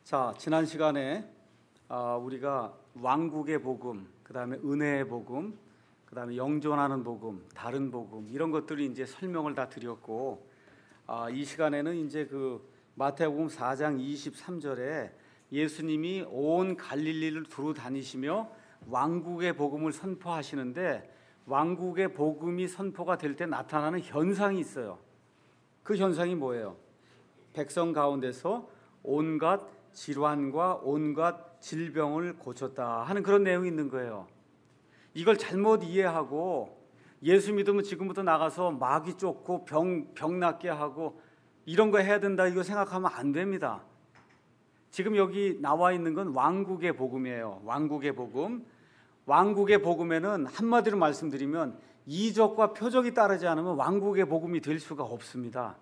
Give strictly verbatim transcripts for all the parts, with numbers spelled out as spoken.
자, 지난 시간에 아, 우리가 왕국의 복음, 그 다음에 은혜의 복음, 그 다음에 영존하는 복음, 다른 복음 이런 것들이 이제 설명을 다 드렸고, 아, 이 시간에는 이제 그 마태복음 사 장 이십삼 절에 예수님이 온 갈릴리를 두루 다니시며 왕국의 복음을 선포하시는데, 왕국의 복음이 선포가 될 때 나타나는 현상이 있어요. 그 현상이 뭐예요? 백성 가운데서 온갖 질환과 온갖 질병을 고쳤다 하는 그런 내용이 있는 거예요. 이걸 잘못 이해하고 예수 믿으면 지금부터 나가서 마귀 쫓고 병, 병 낫게 하고 이런 거 해야 된다 이거 생각하면 안 됩니다. 지금 여기 나와 있는 건 왕국의 복음이에요. 왕국의 복음. 왕국의 복음에는 한마디로 말씀드리면 이적과 표적이 따르지 않으면 왕국의 복음이 될 수가 없습니다.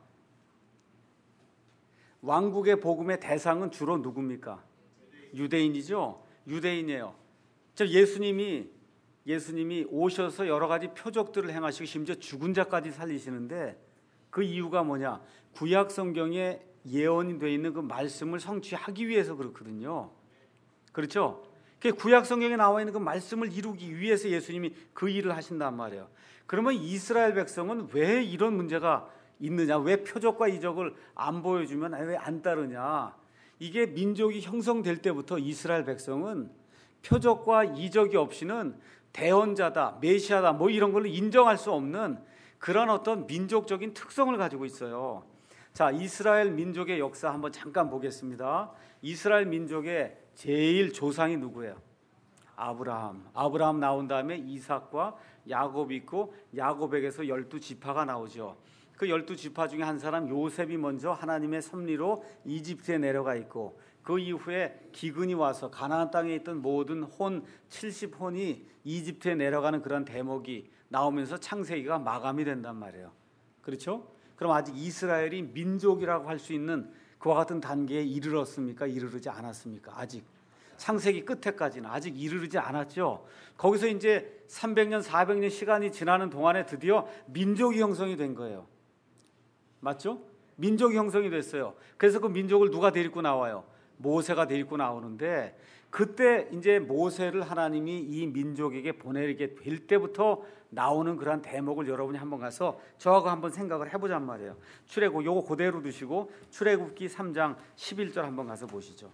왕국의 복음의 대상은 주로 누굽니까? 유대인이죠. 유대인이에요. 저 예수님이 예수님이 오셔서 여러 가지 표적들을 행하시고 심지어 죽은 자까지 살리시는데 그 이유가 뭐냐? 구약 성경에 예언이 되어 있는 그 말씀을 성취하기 위해서 그렇거든요. 그렇죠? 구약 성경에 나와 있는 그 말씀을 이루기 위해서 예수님이 그 일을 하신단 말이에요. 그러면 이스라엘 백성은 왜 이런 문제가 있느냐? 왜 표적과 이적을 안 보여주면 왜 안 따르냐? 이게 민족이 형성될 때부터 이스라엘 백성은 표적과 이적이 없이는 대언자다, 메시아다 뭐 이런 걸 인정할 수 없는 그런 어떤 민족적인 특성을 가지고 있어요. 자, 이스라엘 민족의 역사 한번 잠깐 보겠습니다. 이스라엘 민족의 제일 조상이 누구예요? 아브라함. 아브라함 나온 다음에 이삭과 야곱이 있고 야곱에게서 열두 지파가 나오죠. 그 열두 지파 중에 한 사람 요셉이 먼저 하나님의 섭리로 이집트에 내려가 있고, 그 이후에 기근이 와서 가나안 땅에 있던 모든 혼 칠십 혼이 이집트에 내려가는 그런 대목이 나오면서 창세기가 마감이 된단 말이에요. 그렇죠? 그럼 아직 이스라엘이 민족이라고 할 수 있는 그와 같은 단계에 이르렀습니까? 이르르지 않았습니까? 아직 창세기 끝에까지는 아직 이르르지 않았죠. 거기서 이제 삼백 년 사백 년 시간이 지나는 동안에 드디어 민족이 형성이 된 거예요. 맞죠? 민족이 형성이 됐어요. 그래서 그 민족을 누가 데리고 나와요? 모세가 데리고 나오는데, 그때 이제 모세를 하나님이 이 민족에게 보내게 될 때부터 나오는 그러한 대목을 여러분이 한번 가서 저하고 한번 생각을 해보잔 말이에요. 출애굽 요거 그대로 두시고 출애굽기 삼 장 십일 절 한번 가서 보시죠.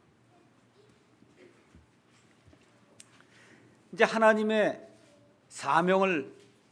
이제 하나님의 사명을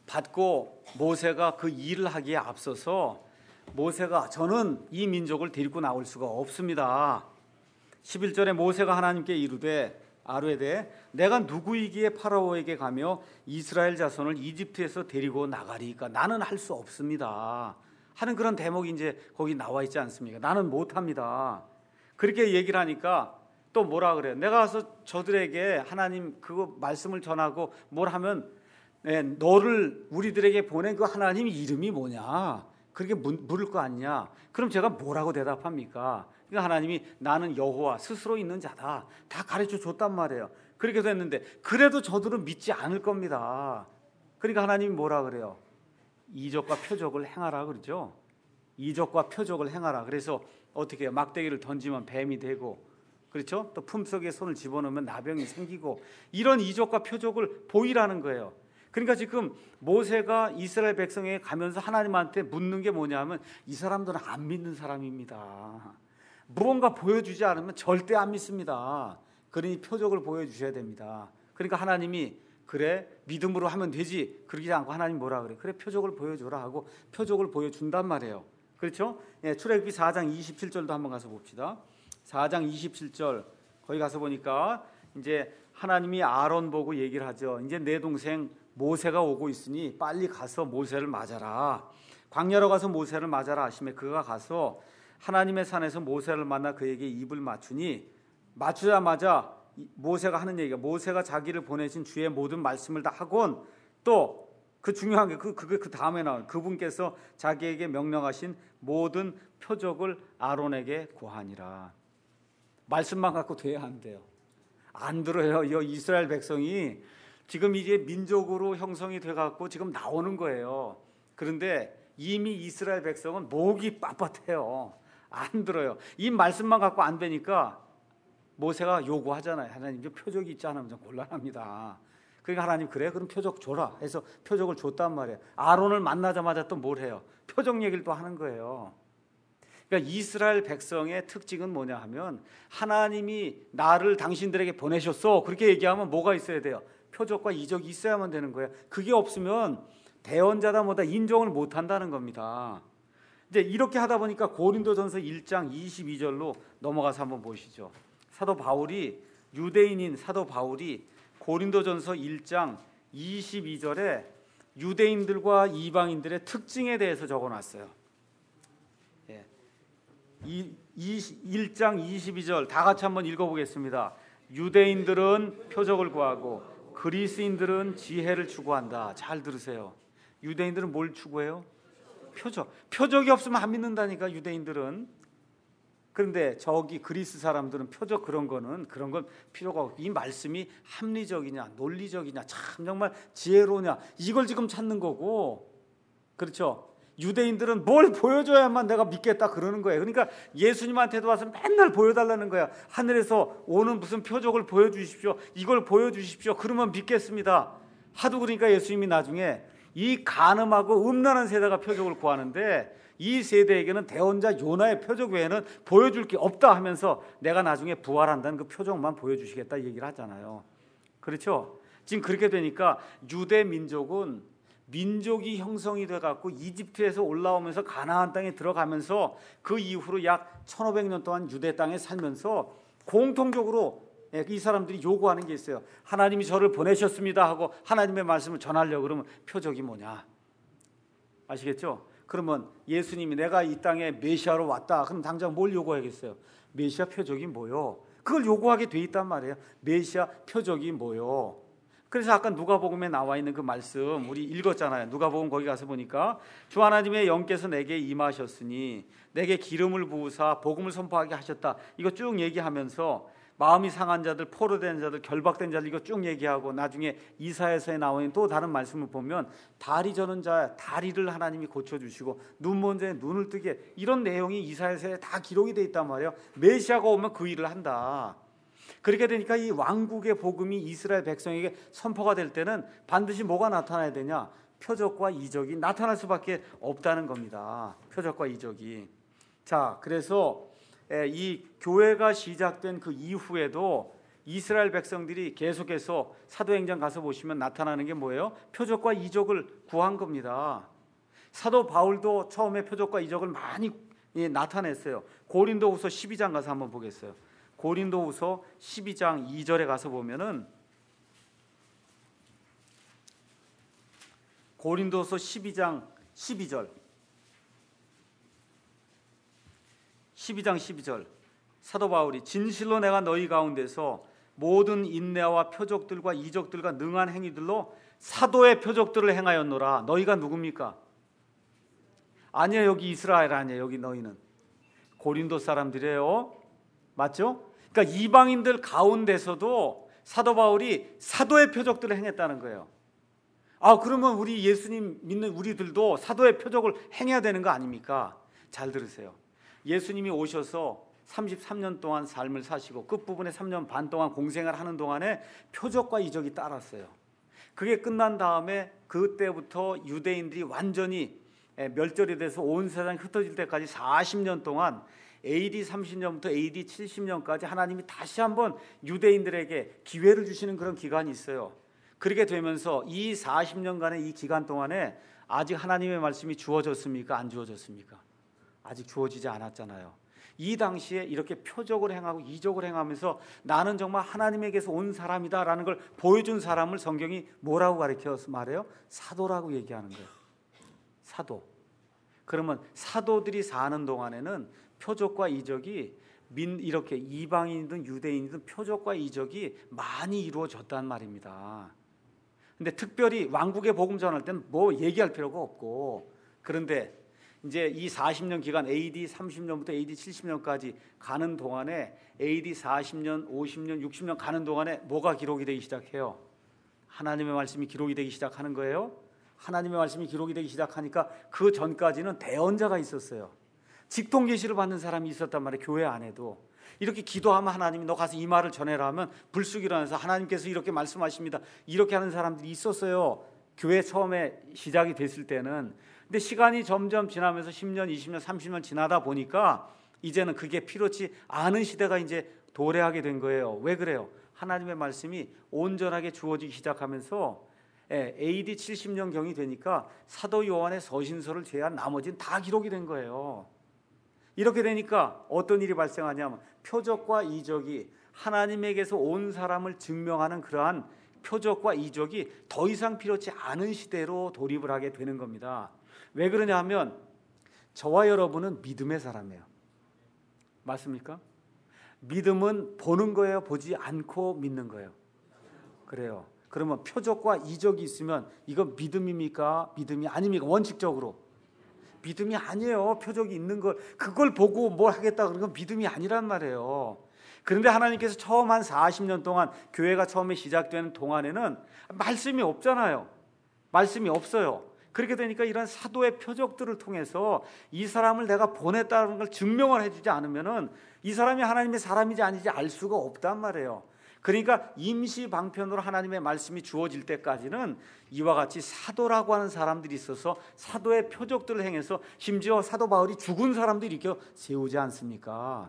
받고 모세가 그 일을 하기에 앞서서 모세가 저는 이 민족을 데리고 나올 수가 없습니다. 십일 절에 모세가 하나님께 이르되 아뢰되 내가 누구이기에 파라오에게 가며 이스라엘 자손을 이집트에서 데리고 나가리까? 나는 할 수 없습니다 하는 그런 대목이 이제 거기 나와 있지 않습니까? 나는 못합니다. 그렇게 얘기를 하니까 또 뭐라 그래요? 내가 가서 저들에게 하나님 그 말씀을 전하고 뭘 하면 네, 너를 우리들에게 보낸 그 하나님 이름이 뭐냐? 그렇게 물을 거 아니냐? 그럼 제가 뭐라고 대답합니까? 그러니까 하나님이 나는 여호와 스스로 있는 자다 다 가르쳐 줬단 말이에요. 그렇게 됐는데 그래도 저들은 믿지 않을 겁니다. 그러니까 하나님이 뭐라 그래요? 이적과 표적을 행하라 그러죠. 이적과 표적을 행하라. 그래서 어떻게 해요? 막대기를 던지면 뱀이 되고, 그렇죠? 또 품속에 손을 집어넣으면 나병이 생기고, 이런 이적과 표적을 보이라는 거예요. 그러니까 지금 모세가 이스라엘 백성에게 가면서 하나님한테 묻는 게 뭐냐면, 이 사람들은 안 믿는 사람입니다. 무언가 보여주지 않으면 절대 안 믿습니다. 그러니 표적을 보여주셔야 됩니다. 그러니까 하나님이 그래 믿음으로 하면 되지, 그러지 않고 하나님 뭐라 그래? 그래 표적을 보여줘라 하고 표적을 보여준단 말이에요. 그렇죠? 예, 출애굽기 사 장 이십칠 절도 한번 가서 봅시다. 사 장 이십칠 절 거기 가서 보니까 이제 하나님이 아론 보고 얘기를 하죠. 이제 내 동생 모세가 오고 있으니 빨리 가서 모세를 맞아라. 광야로 가서 모세를 맞아라 하시매 그가 가서 하나님의 산에서 모세를 만나 그에게 입을 맞추니, 맞추자마자 모세가 하는 얘기가, 모세가 자기를 보내신 주의 모든 말씀을 다 하곤, 또 그 중요한 게 그 그 그 다음에 나온 그분께서 자기에게 명령하신 모든 표적을 아론에게 고하니라. 말씀만 갖고 돼야 안 돼요. 안 들어요. 이 이스라엘 백성이 지금 이제 민족으로 형성이 돼갖고 지금 나오는 거예요. 그런데 이미 이스라엘 백성은 목이 빳빳해요. 안 들어요. 이 말씀만 갖고 안 되니까 모세가 요구하잖아요. 하나님 좀 표적이 있지 않으면 좀 곤란합니다. 그러니까 하나님 그래? 그럼 표적 줘라 해서 표적을 줬단 말이에요. 아론을 만나자마자 또 뭘 해요? 표적 얘기를 또 하는 거예요. 그러니까 이스라엘 백성의 특징은 뭐냐 하면 하나님이 나를 당신들에게 보내셨어. 그렇게 얘기하면 뭐가 있어야 돼요? 표적과 이적이 있어야만 되는 거예요. 그게 없으면 대언자다 뭐다 인정을 못 한다는 겁니다. 이제 이렇게 하다 보니까 고린도전서 일 장 이십이 절로 넘어가서 한번 보시죠. 사도 바울이 유대인인 사도 바울이 고린도전서 일 장 이십이 절에 유대인들과 이방인들의 특징에 대해서 적어놨어요. 예. 이, 일 장 이십이 절 다 같이 한번 읽어보겠습니다. 유대인들은 표적을 구하고 그리스인들은 지혜를 추구한다. 잘 들으세요. 유대인들은 뭘 추구해요? 표적. 표적이 없으면 안 믿는다니까 유대인들은. 그런데 저기 그리스 사람들은 표적 그런 거는 그런 건 필요가 없고 이 말씀이 합리적이냐 논리적이냐 참 정말 지혜로우냐 이걸 지금 찾는 거고 그렇죠. 유대인들은 뭘 보여줘야만 내가 믿겠다 그러는 거예요. 그러니까 예수님한테도 와서 맨날 보여달라는 거야. 하늘에서 오는 무슨 표적을 보여주십시오. 이걸 보여주십시오. 그러면 믿겠습니다. 하도 그러니까 예수님이 나중에 이 간음하고 음란한 세대가 표적을 구하는데 이 세대에게는 대언자 요나의 표적 외에는 보여줄 게 없다 하면서 내가 나중에 부활한다는 그 표적만 보여주시겠다 얘기를 하잖아요. 그렇죠? 지금 그렇게 되니까 유대 민족은 민족이 형성이 돼갖고 이집트에서 올라오면서 가나안 땅에 들어가면서 그 이후로 약 천오백 년 동안 유대 땅에 살면서 공통적으로 이 사람들이 요구하는 게 있어요. 하나님이 저를 보내셨습니다 하고 하나님의 말씀을 전하려고 그러면 표적이 뭐냐? 아시겠죠? 그러면 예수님이 내가 이 땅에 메시아로 왔다. 그럼 당장 뭘 요구하겠어요? 메시아 표적이 뭐요? 그걸 요구하게 돼 있단 말이에요. 메시아 표적이 뭐요? 그래서 아까 누가복음에 나와 있는 그 말씀 우리 읽었잖아요. 누가복음 거기 가서 보니까 주 하나님의 영께서 내게 임하셨으니 내게 기름을 부으사 복음을 선포하게 하셨다. 이거 쭉 얘기하면서 마음이 상한 자들, 포로된 자들, 결박된 자들 이거 쭉 얘기하고 나중에 이사야서에 나와 있는 또 다른 말씀을 보면 다리 저는 자 다리를 하나님이 고쳐주시고 눈 먼 자의 눈을 뜨게 이런 내용이 이사야서에 다 기록이 돼 있단 말이에요. 메시아가 오면 그 일을 한다. 그렇게 되니까 이 왕국의 복음이 이스라엘 백성에게 선포가 될 때는 반드시 뭐가 나타나야 되냐? 표적과 이적이 나타날 수밖에 없다는 겁니다. 표적과 이적이. 자, 그래서 이 교회가 시작된 그 이후에도 이스라엘 백성들이 계속해서 사도행전 가서 보시면 나타나는 게 뭐예요? 표적과 이적을 구한 겁니다. 사도 바울도 처음에 표적과 이적을 많이 나타냈어요. 고린도후서 십이 장 가서 한번 보겠어요. 고린도후서 십이 장 이 절에 가서 보면은 고린도후서 십이 장 십이 절 십이 장 십이 절 사도 바울이 진실로 내가 너희 가운데서 모든 인내와 표적들과 이적들과 능한 행위들로 사도의 표적들을 행하였노라. 너희가 누굽니까? 아니에요. 여기 이스라엘 아니에요. 여기 너희는 고린도 사람들이에요. 맞죠? 그러니까 이방인들 가운데서도 사도 바울이 사도의 표적들을 행했다는 거예요. 아, 그러면 우리 예수님 믿는 우리들도 사도의 표적을 행해야 되는 거 아닙니까? 잘 들으세요. 예수님이 오셔서 삼십삼 년 동안 삶을 사시고 끝부분에 삼 년 반 동안 공생을 하는 동안에 표적과 이적이 따랐어요. 그게 끝난 다음에 그때부터 유대인들이 완전히 멸절이 돼서 온 세상이 흩어질 때까지 사십 년 동안 에이디 삼십 년부터 에이디 칠십 년까지 하나님이 다시 한번 유대인들에게 기회를 주시는 그런 기간이 있어요. 그렇게 되면서 이 사십 년간의 이 기간 동안에 아직 하나님의 말씀이 주어졌습니까? 안 주어졌습니까? 아직 주어지지 않았잖아요. 이 당시에 이렇게 표적을 행하고 이적을 행하면서 나는 정말 하나님에게서 온 사람이다라는 걸 보여준 사람을 성경이 뭐라고 가르쳐서 말해요? 사도라고 얘기하는 거예요. 사도. 그러면 사도들이 사는 동안에는 표적과 이적이 민 이렇게 이방인이든 유대인이든 표적과 이적이 많이 이루어졌단 말입니다. 근데 특별히 왕국의 복음 전할 때는 뭐 얘기할 필요가 없고, 그런데 이제 이 사십 년 기간 에이디 삼십 년부터 에이디 칠십 년까지 가는 동안에 에이디 사십 년, 오십 년, 육십 년 가는 동안에 뭐가 기록이 되기 시작해요? 하나님의 말씀이 기록이 되기 시작하는 거예요. 하나님의 말씀이 기록이 되기 시작하니까 그 전까지는 대언자가 있었어요. 직통 계시를 받는 사람이 있었단 말이에요. 교회 안에도. 이렇게 기도하면 하나님이 너 가서 이 말을 전해라 하면 불쑥 일어나서 하나님께서 이렇게 말씀하십니다. 이렇게 하는 사람들이 있었어요. 교회 처음에 시작이 됐을 때는. 근데 시간이 점점 지나면서 십 년, 이십 년, 삼십 년 지나다 보니까 이제는 그게 필요치 않은 시대가 이제 도래하게 된 거예요. 왜 그래요? 하나님의 말씀이 온전하게 주어지기 시작하면서 에이디 칠십 년경이 되니까 사도 요한의 서신서를 제외한 나머지는 다 기록이 된 거예요. 이렇게 되니까 어떤 일이 발생하냐면 표적과 이적이 하나님에게서 온 사람을 증명하는 그러한 표적과 이적이 더 이상 필요치 않은 시대로 돌입을 하게 되는 겁니다. 왜 그러냐 하면 저와 여러분은 믿음의 사람이에요. 맞습니까? 믿음은 보는 거예요? 보지 않고 믿는 거예요? 그래요. 그러면 표적과 이적이 있으면 이건 믿음입니까? 믿음이 아닙니까? 원칙적으로 믿음이 아니에요. 표적이 있는 걸 그걸 보고 뭘 하겠다 그런 건 믿음이 아니란 말이에요. 그런데 하나님께서 처음 한 사십 년 동안 교회가 처음에 시작되는 동안에는 말씀이 없잖아요. 말씀이 없어요. 그렇게 되니까 이런 사도의 표적들을 통해서 이 사람을 내가 보냈다는 걸 증명을 해주지 않으면은 이 사람이 하나님의 사람인지 아닌지 알 수가 없단 말이에요. 그러니까 임시 방편으로 하나님의 말씀이 주어질 때까지는 이와 같이 사도라고 하는 사람들이 있어서 사도의 표적들을 행해서 심지어 사도 바울이 죽은 사람들이 이렇게 세우지 않습니까?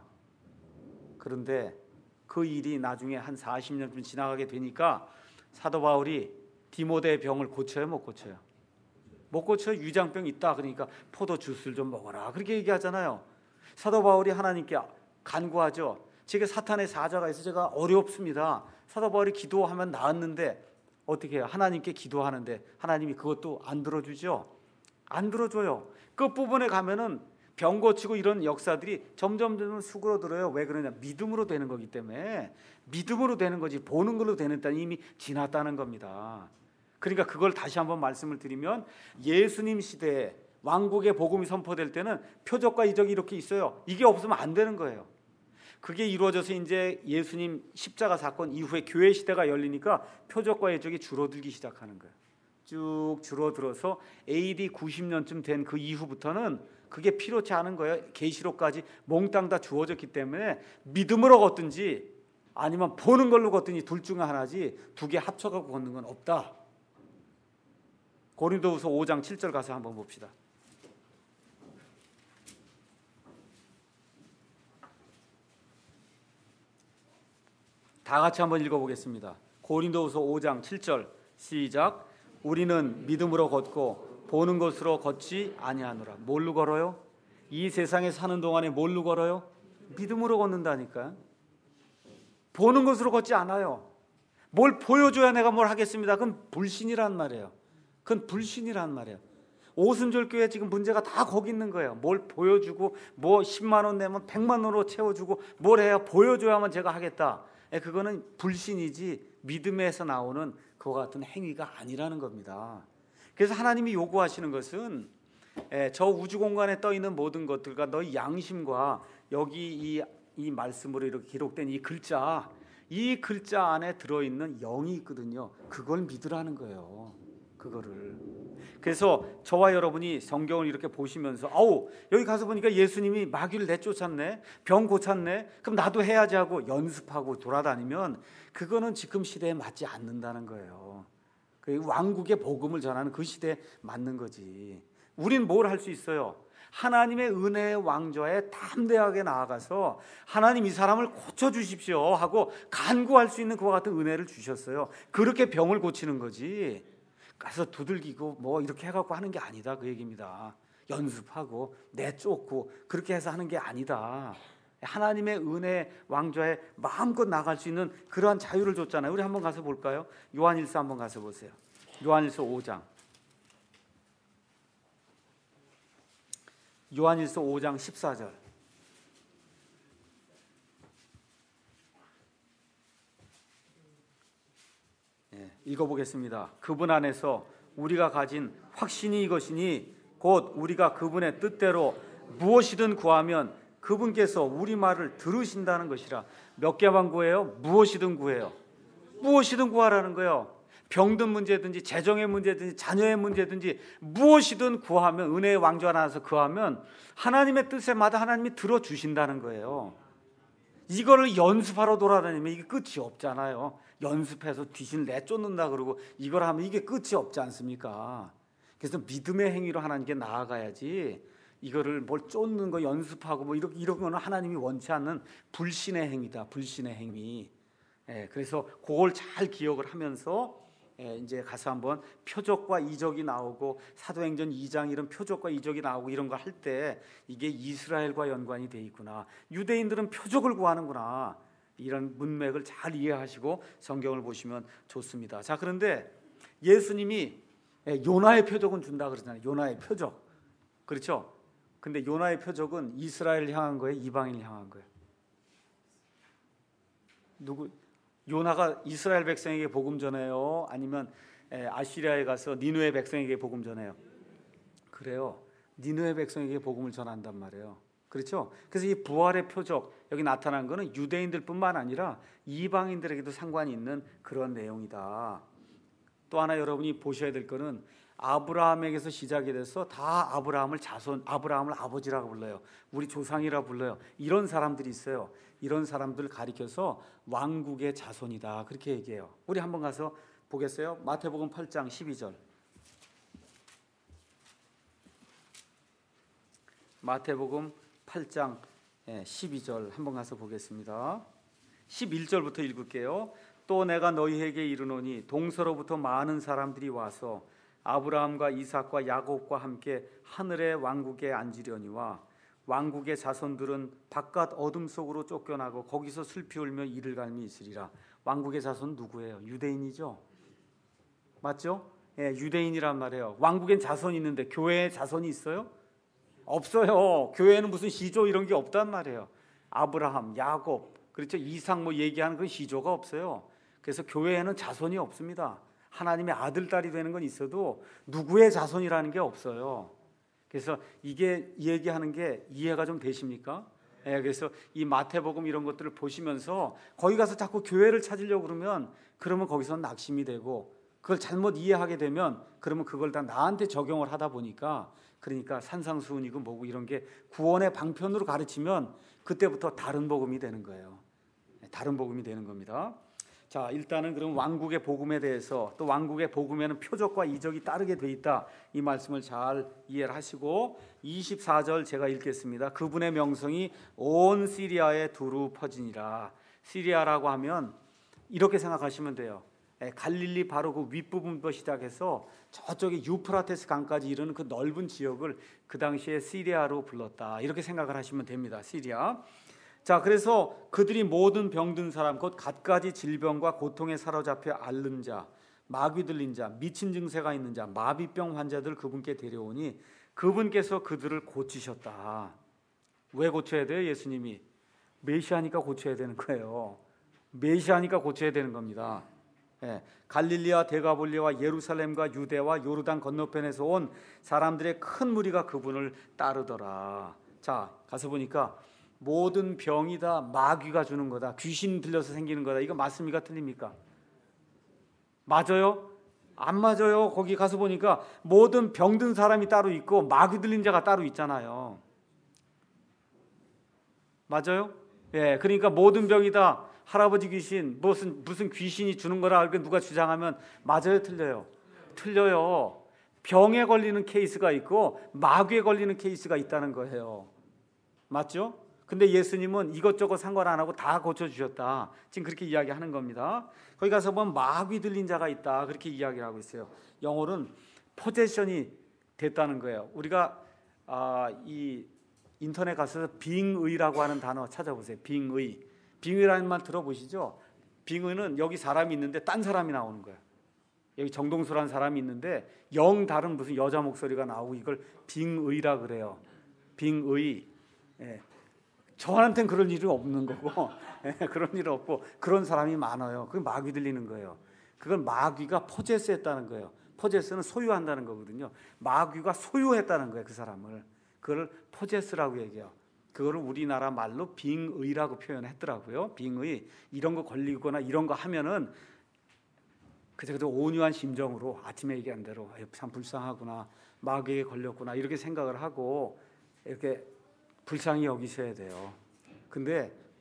그런데 그 일이 나중에 한 사십 년쯤 지나가게 되니까 사도 바울이 디모데의 병을 고쳐요, 못 고쳐요? 못 고쳐. 위장병 있다 그러니까 포도 주스를 좀 먹어라 그렇게 얘기하잖아요. 사도 바울이 하나님께 간구하죠. 제게 사탄의 사자가 있어 제가 어렵습니다. 사도 바울이 기도하면 나았는데 어떻게 해요? 하나님께 기도하는데 하나님이 그것도 안 들어주죠. 안 들어줘요. 끝부분에 가면은 병 고치고 이런 역사들이 점점 점점 수그러들어요. 왜 그러냐? 믿음으로 되는 거기 때문에. 믿음으로 되는 거지 보는 걸로 되는 때는 이미 지났다는 겁니다. 그러니까 그걸 다시 한번 말씀을 드리면 예수님 시대에 왕국의 복음이 선포될 때는 표적과 이적이 이렇게 있어요. 이게 없으면 안 되는 거예요. 그게 이루어져서 이제 예수님 십자가 사건 이후에 교회 시대가 열리니까 표적과 이적이 줄어들기 시작하는 거예요. 쭉 줄어들어서 에이디 구십 년쯤 된 그 이후부터는 그게 필요치 않은 거예요. 계시록까지 몽땅 다 주어졌기 때문에 믿음으로 걷든지 아니면 보는 걸로 걷든지 둘 중에 하나지 두 개 합쳐갖고 걷는 건 없다. 고린도후서 오 장 칠 절 가서 한번 봅시다. 다 같이 한번 읽어보겠습니다. 고린도후서 오 장 칠 절 시작. 우리는 믿음으로 걷고 보는 것으로 걷지 아니하노라. 뭘로 걸어요? 이 세상에 사는 동안에 뭘로 걸어요? 믿음으로 걷는다니까요. 보는 것으로 걷지 않아요. 뭘 보여줘야 내가 뭘 하겠습니다. 그건 불신이란 말이에요. 그건 불신이란 말이에요. 오순절교회 지금 문제가 다 거기 있는 거예요. 뭘 보여주고 뭐 십만 원 내면 백만 원으로 채워주고 뭘 해야 보여줘야만 제가 하겠다. 그거는 불신이지 믿음에서 나오는 그와 같은 행위가 아니라는 겁니다. 그래서 하나님이 요구하시는 것은 저 우주 공간에 떠 있는 모든 것들과 너희 양심과 여기 이, 이 말씀으로 이렇게 기록된 이 글자, 이 글자 안에 들어있는 영이 있거든요. 그걸 믿으라는 거예요. 그거를. 그래서 저와 여러분이 성경을 이렇게 보시면서 아우 여기 가서 보니까 예수님이 마귀를 내쫓았네, 병 고쳤네, 그럼 나도 해야지 하고 연습하고 돌아다니면 그거는 지금 시대에 맞지 않는다는 거예요. 왕국의 복음을 전하는 그 시대에 맞는 거지. 우린 뭘 할 수 있어요? 하나님의 은혜의 왕좌에 담대하게 나아가서 하나님 이 사람을 고쳐주십시오 하고 간구할 수 있는 그와 같은 은혜를 주셨어요. 그렇게 병을 고치는 거지 가서 두들기고 뭐 이렇게 해갖고 하는 게 아니다 그 얘기입니다. 연습하고 내쫓고 그렇게 해서 하는 게 아니다. 하나님의 은혜 왕좌에 마음껏 나갈 수 있는 그러한 자유를 줬잖아요. 우리 한번 가서 볼까요? 요한일서 한번 가서 보세요. 요한일서 오 장. 요한일서 오 장 십사 절. 예, 읽어보겠습니다. 그분 안에서 우리가 가진 확신이 이것이니 곧 우리가 그분의 뜻대로 무엇이든 구하면 그분께서 우리 말을 들으신다는 것이라. 몇 개만 구해요? 무엇이든 구해요. 무엇이든 구하라는 거예요. 병든 문제든지 재정의 문제든지 자녀의 문제든지 무엇이든 구하면 은혜의 왕좌 안에서 구하면 하나님의 뜻에 마다 하나님이 들어주신다는 거예요. 이거를 연습하러 돌아다니면 이게 끝이 없잖아요. 연습해서 귀신을 내쫓는다 그러고 이걸 하면 이게 끝이 없지 않습니까? 그래서 믿음의 행위로 하나님께 나아가야지 이거를 뭘 쫓는 거 연습하고 뭐 이런 이런 거는 하나님이 원치 않는 불신의 행위다. 불신의 행위. 예, 그래서 그걸 잘 기억을 하면서 예, 이제 가서 한번 표적과 이적이 나오고 사도행전 이 장 이런 표적과 이적이 나오고 이런 거 할 때 이게 이스라엘과 연관이 돼 있구나. 유대인들은 표적을 구하는구나. 이런 문맥을 잘 이해하시고 성경을 보시면 좋습니다. 자, 그런데 예수님이 요나의 표적은 준다 그러잖아요. 요나의 표적. 그렇죠? 근데 요나의 표적은 이스라엘 향한 거예요? 이방인을 향한 거예요? 누구? 요나가 이스라엘 백성에게 복음 전해요? 아니면 아시리아에 가서 니느웨 백성에게 복음 전해요? 그래요. 니느웨 백성에게 복음을 전한단 말이에요. 그렇죠? 그래서 이 부활의 표적 여기 나타난 거는 유대인들뿐만 아니라 이방인들에게도 상관이 있는 그런 내용이다. 또 하나 여러분이 보셔야 될 거는 아브라함에게서 시작이 돼서 다 아브라함을 자손, 아브라함을 아버지라고 불러요. 우리 조상이라 불러요. 이런 사람들이 있어요. 이런 사람들을 가리켜서 왕국의 자손이다. 그렇게 얘기해요. 우리 한번 가서 보겠어요? 마태복음 팔 장 십이 절. 마태복음 팔 장 십이 절 한번 가서 보겠습니다. 십일 절부터 읽을게요. 또 내가 너희에게 이르노니 동서로부터 많은 사람들이 와서 아브라함과 이삭과 야곱과 함께 하늘의 왕국에 앉으려니와 왕국의 자손들은 바깥 어둠 속으로 쫓겨나고 거기서 슬피 울며 이를 갈미 있으리라. 왕국의 자손 누구예요? 유대인이죠. 맞죠? 예, 유대인이란 말이에요. 왕국엔 자손이 있는데 교회에 자손이 있어요? 없어요. 교회에는 무슨 시조 이런 게 없단 말이에요. 아브라함, 야곱, 그렇죠? 이삭 뭐 얘기하는 그 시조가 없어요. 그래서 교회에는 자손이 없습니다. 하나님의 아들, 딸이 되는 건 있어도 누구의 자손이라는 게 없어요. 그래서 이게 얘기하는 게 이해가 좀 되십니까? 예, 그래서 이 마태복음 이런 것들을 보시면서 거기 가서 자꾸 교회를 찾으려고 그러면 그러면 거기서 낙심이 되고 그걸 잘못 이해하게 되면 그러면 그걸 다 나한테 적용을 하다 보니까 그러니까 산상수훈이고 뭐고 이런 게 구원의 방편으로 가르치면 그때부터 다른 복음이 되는 거예요. 다른 복음이 되는 겁니다. 자, 일단은 그럼 왕국의 복음에 대해서 또 왕국의 복음에는 표적과 이적이 따르게 돼 있다. 이 말씀을 잘 이해를 하시고 이십사 절 제가 읽겠습니다. 그분의 명성이 온 시리아에 두루 퍼지니라. 시리아라고 하면 이렇게 생각하시면 돼요. 갈릴리 바로 그 윗부분부터 시작해서 저쪽에 유프라테스 강까지 이르는 그 넓은 지역을 그 당시에 시리아로 불렀다. 이렇게 생각을 하시면 됩니다. 시리아. 자, 그래서 그들이 모든 병든 사람 곧 갖가지 질병과 고통에 사로잡혀 앓는 자, 마귀 들린 자, 미친 증세가 있는 자, 마비병 환자들 그분께 데려오니 그분께서 그들을 고치셨다. 왜 고쳐야 돼요? 예수님이 메시아니까 고쳐야 되는 거예요. 메시아니까 고쳐야 되는 겁니다. 예, 갈릴리와 데가볼리와 예루살렘과 유대와 요르단 건너편에서 온 사람들의 큰 무리가 그분을 따르더라. 자, 가서 보니까 모든 병이 다 마귀가 주는 거다. 귀신 들려서 생기는 거다. 이거 맞습니까? 틀립니까? 맞아요? 안 맞아요. 거기 가서 보니까 모든 병든 사람이 따로 있고 마귀 들린 자가 따로 있잖아요. 맞아요? 예, 그러니까 모든 병이 다 할아버지 귀신, 무슨 무슨 귀신이 주는 거라 이렇게 누가 주장하면 맞아요, 틀려요? 틀려요. 병에 걸리는 케이스가 있고 마귀에 걸리는 케이스가 있다는 거예요. 맞죠? 근데 예수님은 이것저것 상관 안 하고 다 고쳐주셨다. 지금 그렇게 이야기하는 겁니다. 거기 가서 보면 마귀 들린 자가 있다. 그렇게 이야기를 하고 있어요. 영어로는 포제션이 됐다는 거예요. 우리가 아, 이 인터넷 가서 빙의라고 하는 단어 찾아보세요. 빙의. 빙의라는 말 들어보시죠? 빙의는 여기 사람이 있는데 딴 사람이 나오는 거예요. 여기 정동수라는 사람이 있는데 영 다른 무슨 여자 목소리가 나오고 이걸 빙의라 그래요. 빙의. 예. 저한테는 그런 일이 없는 거고 그런 일 없고 그런 사람이 많아요. 그게 마귀 들리는 거예요. 그건 마귀가 포제스했다는 거예요. 포제스는 소유한다는 거거든요. 마귀가 소유했다는 거예요. 그 사람을. 그걸 포제스라고 얘기해요. 그거를 우리나라 말로 빙의라고 표현했더라고요. 빙의. 이런 거 걸리거나 이런 거 하면은 그저 온유한 심정으로 아침에 얘기한 대로 참 불쌍하구나, 마귀에 걸렸구나 이렇게 생각을 하고 이렇게 불쌍히 여기셔야 돼요. 근데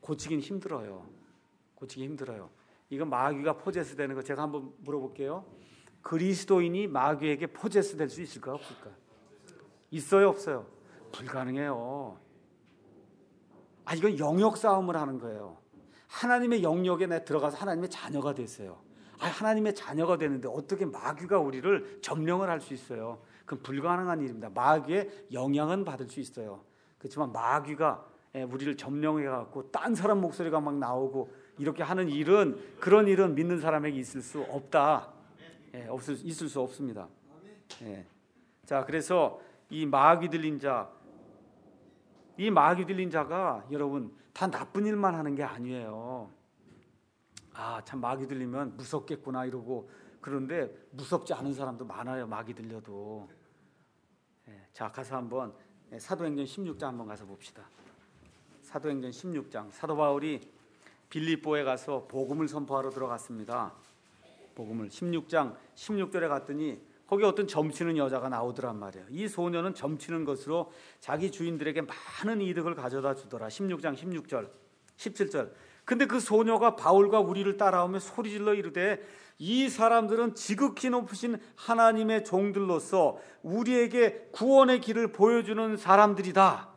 고치긴 힘들어요. 고치기 힘들어요. 이거 마귀가 포제스 되는 거 제가 한번 물어볼게요. 그리스도인이 마귀에게 포제스 될 수 있을까 없을까? 있어요 없어요? 불가능해요. 아 이건 영역 싸움을 하는 거예요. 하나님의 영역에 내 들어가서 하나님의 자녀가 됐어요. 아 하나님의 자녀가 되는데 어떻게 마귀가 우리를 점령을 할 수 있어요? 그건 불가능한 일입니다. 마귀의 영향은 받을 수 있어요. 그렇지만 마귀가 우리를 점령해 갖고 딴 사람 목소리가 막 나오고 이렇게 하는 일은, 그런 일은 믿는 사람에게 있을 수 없다. 예, 없을 있을 수 없습니다. 예. 자, 그래서 이 마귀 들린 자, 이 마귀 들린 자가 여러분 다 나쁜 일만 하는 게 아니에요. 아, 참 마귀 들리면 무섭겠구나 이러고, 그런데 무섭지 않은 사람도 많아요. 마귀 들려도. 예. 자, 가서 한번 사도행전 십육 장 한번 가서 봅시다. 사도행전 십육 장. 사도 바울이 빌립보에 가서 복음을 선포하러 들어갔습니다. 복음을 십육 장 십육 절에 갔더니 거기 어떤 점치는 여자가 나오더란 말이에요. 이 소녀는 점치는 것으로 자기 주인들에게 많은 이득을 가져다 주더라. 십육 장 십육 절 십칠 절. 근데 그 소녀가 바울과 우리를 따라오며 소리질러 이르되 이 사람들은 지극히 높으신 하나님의 종들로서 우리에게 구원의 길을 보여주는 사람들이다.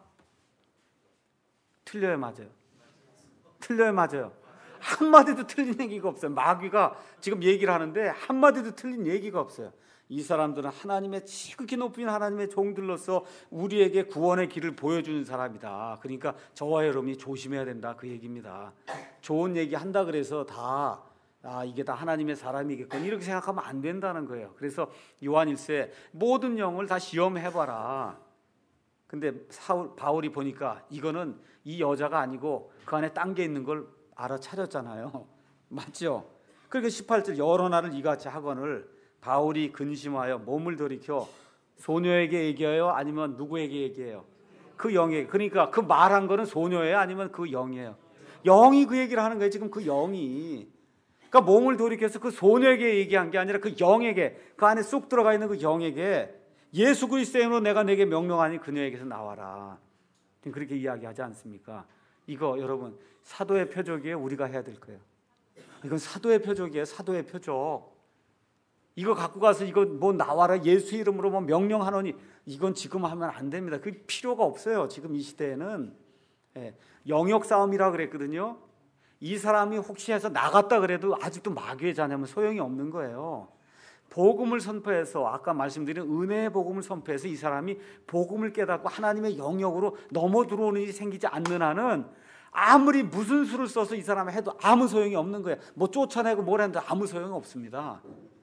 틀려요 맞아요? 틀려요 맞아요? 한마디도 틀린 얘기가 없어요. 마귀가 지금 얘기를 하는데 한마디도 틀린 얘기가 없어요. 이 사람들은 하나님의 지극히 높은 하나님의 종들로서 우리에게 구원의 길을 보여주는 사람이다. 그러니까 저와 여러분이 조심해야 된다 그 얘기입니다. 좋은 얘기 한다 그래서 다 아, 이게 다 하나님의 사람이겠군 이렇게 생각하면 안 된다는 거예요. 그래서 요한일서에 모든 영을 다 시험해봐라. 근데 사울, 바울이 보니까 이거는 이 여자가 아니고 그 안에 딴 게 있는 걸 알아차렸잖아요. 맞죠? 그러니까 십팔 절 여러 날을 이같이 하거늘 바울이 근심하여 몸을 돌이켜 소녀에게 얘기해요? 아니면 누구에게 얘기해요? 그 영에게. 그러니까 그 말한 거는 소녀예요? 아니면 그 영이에요? 영이 그 얘기를 하는 거예요. 지금 그 영이. 그러니까 몸을 돌이켜서 그 소녀에게 얘기한 게 아니라 그 영에게, 그 안에 쑥 들어가 있는 그 영에게 예수 그리스도의 이름으로 내가 내게 명령하니 그녀에게서 나와라. 그렇게 이야기하지 않습니까? 이거 여러분 사도의 표적이에요? 우리가 해야 될 거예요? 이건 사도의 표적이에요. 사도의 표적. 이거 갖고 가서 이거 뭐 나와라 예수 이름으로 뭐 명령하노니 이건 지금 하면 안 됩니다. 그 필요가 없어요. 지금 이 시대에는. 예, 영역 싸움이라 그랬거든요. 이 사람이 혹시 해서 나갔다 그래도 아직도 마귀의 자녀면 소용이 없는 거예요. 복음을 선포해서 아까 말씀드린 은혜의 복음을 선포해서 이 사람이 복음을 깨닫고 하나님의 영역으로 넘어 들어오는 일이 생기지 않는 한은 아무리 무슨 수를 써서 이 사람을 해도 아무 소용이 없는 거예요. 뭐 쫓아내고 뭘 해도 아무 소용이 없습니다.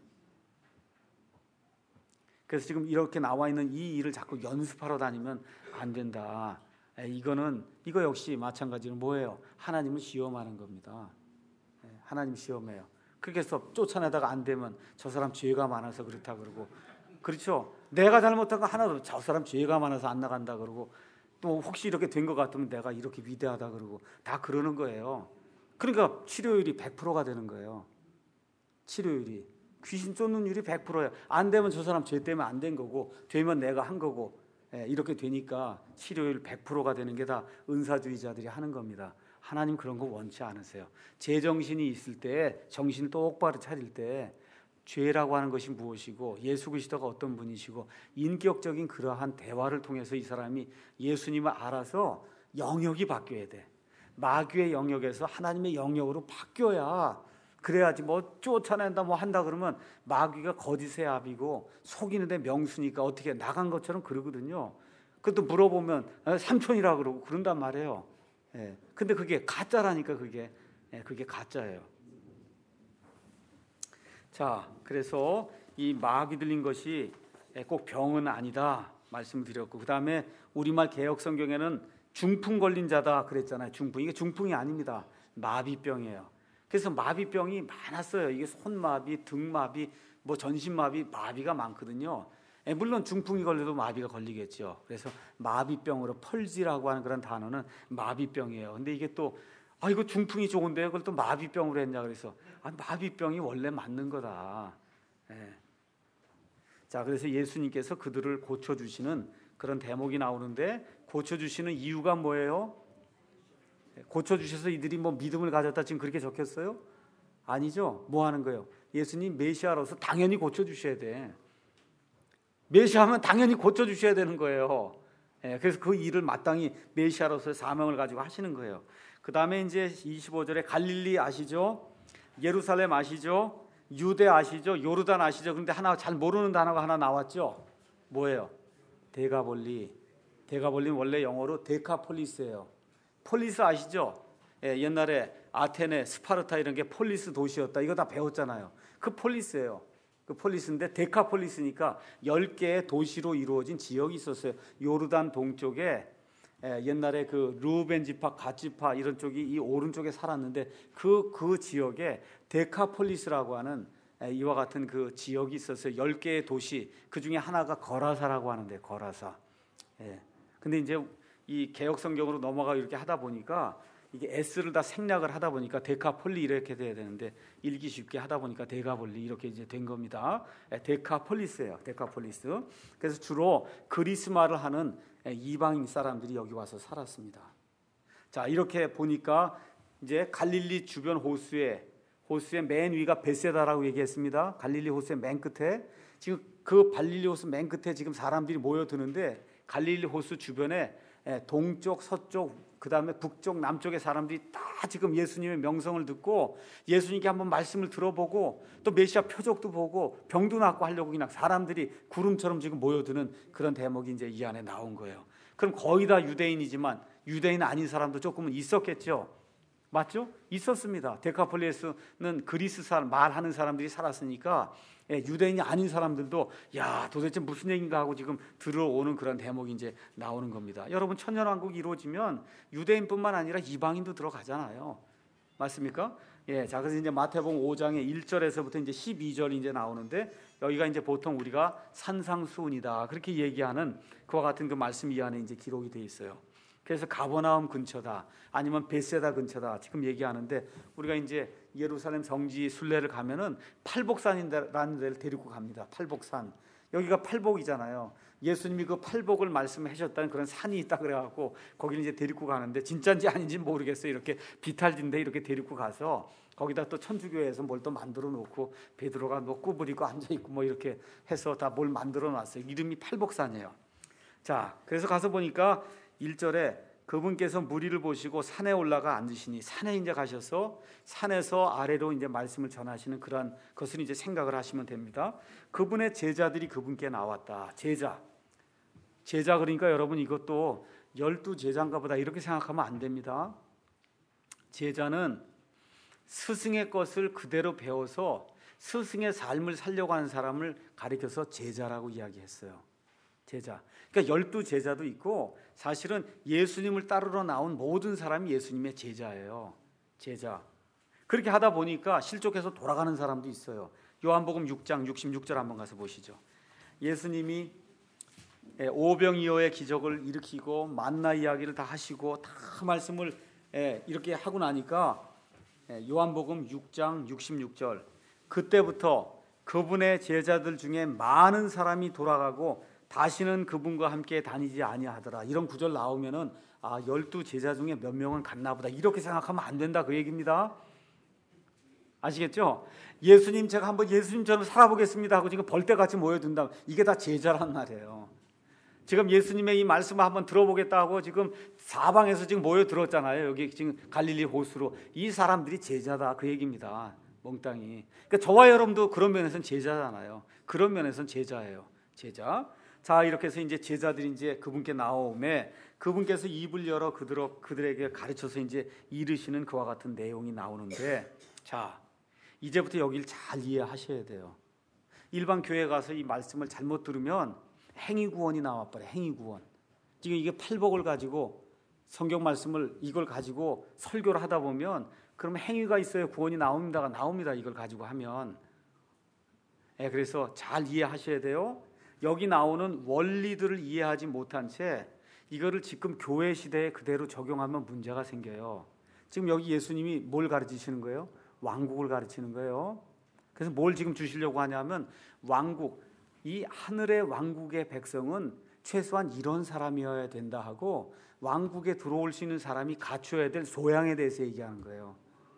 그래서 지금 이렇게 나와 있는 이 일을 자꾸 연습하러 다니면 안 된다. 이거는 이거 역시 마찬가지로 뭐예요? 하나님을 시험하는 겁니다. 하나님 시험해요. 그래서 쫓아내다가 안 되면 저 사람 죄가 많아서 그렇다 그러고, 그렇죠? 내가 잘못한 거 하나도 저 사람 죄가 많아서 안 나간다 그러고, 또 혹시 이렇게 된 것 같으면 내가 이렇게 위대하다 그러고 다 그러는 거예요. 그러니까 치료율이 백 퍼센트가 되는 거예요. 치료율이. 귀신 쫓는 율이 백 퍼센트예요. 안 되면 저 사람 죄 때문에 안 된 거고, 되면 내가 한 거고, 이렇게 되니까 치료율 백 퍼센트가 되는 게 다 은사주의자들이 하는 겁니다. 하나님 그런 거 원치 않으세요. 제정신이 있을 때, 정신을 똑바로 차릴 때 죄라고 하는 것이 무엇이고 예수 그리스도가 어떤 분이시고 인격적인 그러한 대화를 통해서 이 사람이 예수님을 알아서 영역이 바뀌어야 돼. 마귀의 영역에서 하나님의 영역으로 바뀌어야, 그래야지 뭐 쫓아낸다 뭐 한다 그러면 마귀가 거짓의 압이고 속이는데 명수니까 어떻게 나간 것처럼 그러거든요. 그것도 물어보면 삼촌이라 그러고 그런단 말이에요. 예. 근데 그게 가짜라니까 그게. 예, 그게 가짜예요. 자, 그래서 이 마귀 들린 것이 꼭 병은 아니다 말씀을 드렸고, 그 다음에 우리말 개역 성경에는 중풍 걸린 자다 그랬잖아요. 중풍. 이게 중풍이 아닙니다. 마비병이에요. 그래서 마비병이 많았어요. 이게 손마비, 등마비, 뭐 전신마비, 마비가 많거든요. 예, 물론 중풍이 걸려도 마비가 걸리겠죠. 그래서 마비병으로 펄지라고 하는 그런 단어는 마비병이에요. 근데 이게 또 아 이거 중풍이 좋은데요. 그걸 또 마비병으로 했냐 그래서 아 마비병이 원래 맞는 거다. 예. 자, 그래서 예수님께서 그들을 고쳐주시는 그런 대목이 나오는데, 고쳐주시는 이유가 뭐예요? 고쳐주셔서 이들이 뭐 믿음을 가졌다 지금 그렇게 적혔어요? 아니죠. 뭐 하는 거예요? 예수님 메시아로서 당연히 고쳐주셔야 돼. 메시아하면 당연히 고쳐주셔야 되는 거예요. 예, 그래서 그 일을 마땅히 메시아로서의 사명을 가지고 하시는 거예요. 그 다음에 이제 이십오 절에 갈릴리 아시죠? 예루살렘 아시죠? 유대 아시죠? 요르단 아시죠? 그런데 하나 잘 모르는 단어가 하나 나왔죠? 뭐예요? 데가볼리. 데가볼리는 원래 영어로 데카폴리스예요. 폴리스 아시죠? 예, 옛날에 아테네, 스파르타 이런 게 폴리스 도시였다. 이거 다 배웠잖아요. 그 폴리스예요. 그 폴리스인데 데카폴리스니까 열 개의 도시로 이루어진 지역이 있었어요. 요르단 동쪽에 예, 옛날에 그 르우벤 지파, 갓 지파 이런 쪽이 이 오른쪽에 살았는데 그, 그 지역에 데카폴리스라고 하는 예, 이와 같은 그 지역이 있었어요. 열 개의 도시, 그 중에 하나가 거라사라고 하는데 거라사. 예. 근데 이제 이 개혁 성경으로 넘어가 이렇게 하다 보니까 이게 S를 다 생략을 하다 보니까 데카폴리 이렇게 돼야 되는데 읽기 쉽게 하다 보니까 데가볼리 이렇게 이제 된 겁니다. 데카폴리스예요. 데카폴리스. 그래서 주로 그리스말을 하는 이방인 사람들이 여기 와서 살았습니다. 자, 이렇게 보니까 이제 갈릴리 주변 호수에 호수의 맨 위가 베세다라고 얘기했습니다. 갈릴리 호수의 맨 끝에 지금 그 갈릴리 호수 맨 끝에 지금 사람들이 모여드는데 갈릴리 호수 주변에 동쪽, 서쪽, 그 다음에 북쪽, 남쪽의 사람들이 다 지금 예수님의 명성을 듣고 예수님께 한번 말씀을 들어보고 또 메시아 표적도 보고 병도 낫고 하려고 그냥 사람들이 구름처럼 지금 모여드는 그런 대목이 이제 이 안에 나온 거예요. 그럼 거의 다 유대인이지만 유대인 아닌 사람도 조금은 있었겠죠. 맞죠? 있었습니다. 데카폴리스는 그리스 사람, 말하는 사람들이 살았으니까 예, 유대인이 아닌 사람들도 야 도대체 무슨 얘기인가 하고 지금 들어오는 그런 대목이 이제 나오는 겁니다. 여러분 천년왕국이 이루어지면 유대인뿐만 아니라 이방인도 들어가잖아요. 맞습니까? 예, 자 그래서 이제 마태복음 오 장의 일 절에서부터 이제 십이 절이 이제 나오는데 여기가 이제 보통 우리가 산상수훈이다 그렇게 얘기하는 그와 같은 그 말씀 이 안에 이제 기록이 돼 있어요. 그래서 가버나움 근처다 아니면 베세다 근처다 지금 얘기하는데 우리가 이제 예루살렘 성지 순례를 가면은 팔복산이라는 데를 데리고 갑니다. 팔복산. 여기가 팔복이잖아요. 예수님이 그 팔복을 말씀하셨다는 그런 산이 있다 그래갖고 거기를 이제 데리고 가는데 진짜인지 아닌지 모르겠어요. 이렇게 비탈진데 이렇게 데리고 가서 거기다 또 천주교에서 뭘 또 만들어 놓고 베드로가 뭐 구부리고 앉아 있고 뭐 이렇게 해서 다 뭘 만들어 놨어요. 이름이 팔복산이에요. 자, 그래서 가서 보니까 일 절에 그분께서 무리를 보시고 산에 올라가 앉으시니 산에 이제 가셔서 산에서 아래로 이제 말씀을 전하시는 그런 것을 이제 생각을 하시면 됩니다. 그분의 제자들이 그분께 나왔다. 제자. 제자 그러니까 여러분 이것도 열두 제자인가 보다 이렇게 생각하면 안 됩니다. 제자는 스승의 것을 그대로 배워서 스승의 삶을 살려고 하는 사람을 가리켜서 제자라고 이야기했어요. 제자. 그러니까 열두 제자도 있고 사실은 예수님을 따르러 나온 모든 사람이 예수님의 제자예요. 제자. 그렇게 하다 보니까 실족해서 돌아가는 사람도 있어요. 요한복음 육 장 육십육 절 한번 가서 보시죠. 예수님이 오병이어의 기적을 일으키고 만나 이야기를 다 하시고 다 말씀을 이렇게 하고 나니까 요한복음 육 장 육십육 절 그때부터 그분의 제자들 중에 많은 사람이 돌아가고 다시는 그분과 함께 다니지 아니하더라. 이런 구절 나오면은 아 열두 제자 중에 몇 명은 갔나 보다 이렇게 생각하면 안 된다 그 얘기입니다. 아시겠죠? 예수님 제가 한번 예수님처럼 살아보겠습니다 하고 지금 벌떼같이 모여든다. 이게 다 제자란 말이에요. 지금 예수님의 이 말씀을 한번 들어보겠다 하고 지금 사방에서 지금 모여들었잖아요. 여기 지금 갈릴리 호수로. 이 사람들이 제자다 그 얘기입니다. 몽땅이. 그러니까 저와 여러분도 그런 면에서는 제자잖아요. 그런 면에서는 제자예요. 제자. 자 이렇게 해서 이제 제자들이 이제 그분께 나오매 그분께서 입을 열어 그들, 그들에게 가르쳐서 이제 이르시는 그와 같은 내용이 나오는데 자 이제부터 여기를 잘 이해하셔야 돼요. 일반 교회 가서 이 말씀을 잘못 들으면 행위구원이 나와버려요. 행위구원. 지금 이게 팔복을 가지고 성경 말씀을 이걸 가지고 설교를 하다 보면 그러면 행위가 있어야 구원이 나옵니다가 나옵니다. 이걸 가지고 하면. 네, 그래서 잘 이해하셔야 돼요. 여기 나오는 원리들을 이해하지 못한 채 이거를 지금 교회 시대에 그대로 적용하면 문제가 생겨요. 지금 여기 예수님이 뭘 가르치시는 거예요? 왕국을 가르치는 거예요. 그래서 뭘 지금 주시려고 하냐면 왕국, 이 하늘의 왕국의 백성은 최소한 이런 사람이어야 된다 하고 왕국에 들어올 수 있는 사람이 갖춰야 될 소양에 대해서 얘기하는 거예요.